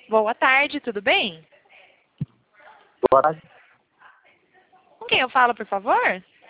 Boa tarde, tudo bem? Boa tarde. Com quem eu falo, por favor?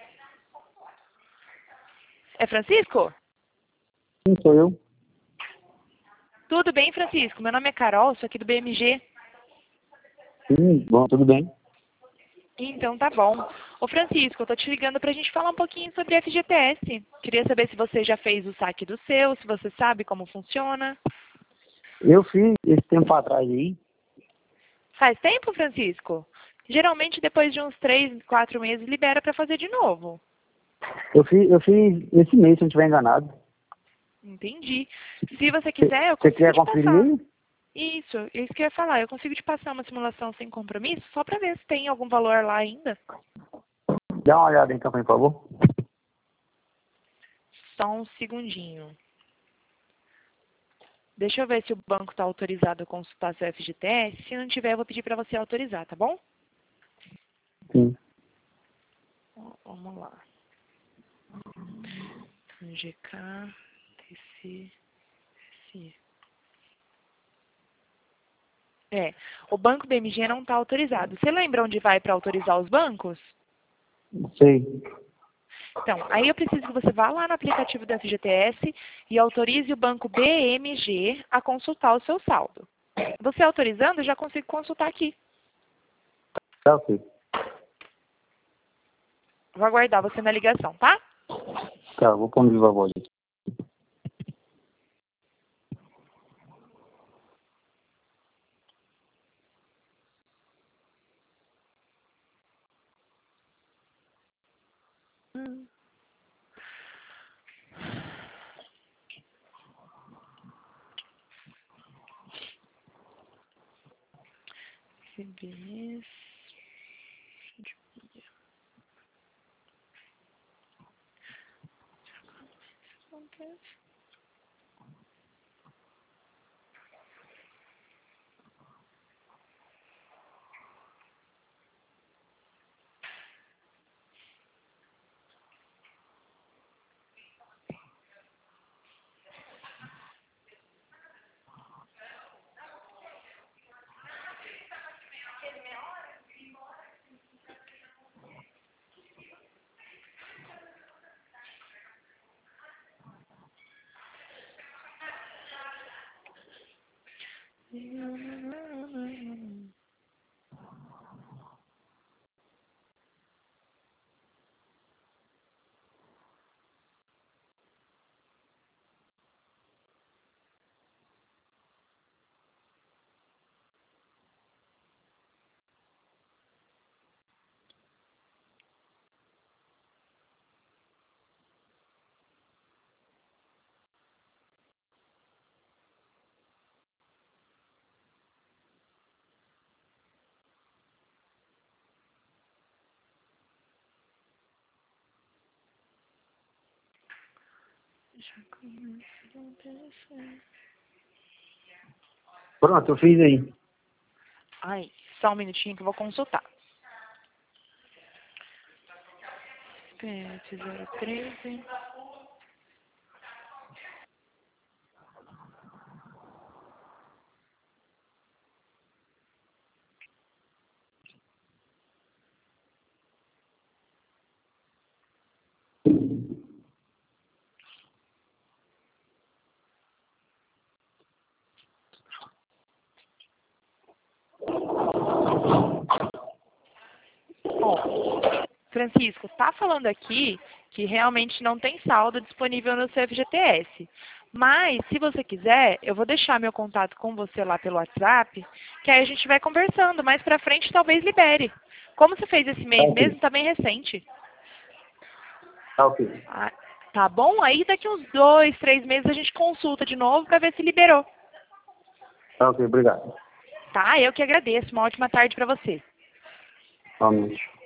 É Francisco? Sim, sou eu. Tudo bem, Francisco? Meu nome é Carol, sou aqui do BMG. Sim, bom, tudo bem. Então tá bom. Ô Francisco, eu tô te ligando pra gente falar um pouquinho sobre FGTS. Queria saber se você já fez o saque do seu, se você sabe como funciona. Eu fiz esse tempo atrás aí. Faz tempo, Francisco? Geralmente depois de uns 3, 4 meses libera pra fazer de novo. Eu fiz esse mês, se eu não estiver enganado. Entendi. Se você quiser, eu Você consigo quer te conferir passar. aí? Isso que eu ia falar. Eu consigo te passar uma simulação sem compromisso, só pra ver se tem algum valor lá ainda. Dá uma olhada então, por favor. Só um segundinho. Deixa eu ver se o banco está autorizado a consultar seu FGTS. Se não tiver, eu vou pedir para você autorizar, tá bom? Sim. Vamos lá. GK, TC, SI. O banco BMG não está autorizado. Você lembra onde vai para autorizar os bancos? Sei. Então, aí eu preciso que você vá lá no aplicativo do FGTS e autorize o banco BMG a consultar o seu saldo. Você autorizando, eu já consigo consultar aqui. Tá ok. Vou aguardar você na ligação, tá? Tá, vou pôr no viva voz. CBS. Já começou a acontecer. Pronto, eu fiz aí. Ai, só um minutinho que eu vou consultar. PET 013. Ó, Francisco, tá falando aqui que realmente não tem saldo disponível no seu FGTS. Mas, se você quiser, eu vou deixar meu contato com você lá pelo WhatsApp, que aí a gente vai conversando. Mais pra frente, talvez libere. Como você fez esse Tá mês ok. mesmo, tá bem recente. Tá ok. Ah, tá bom? Aí daqui uns 2, 3 meses a gente consulta de novo pra ver se liberou. Tá ok, obrigado. Tá? Eu que agradeço. Uma ótima tarde pra você. Realmente.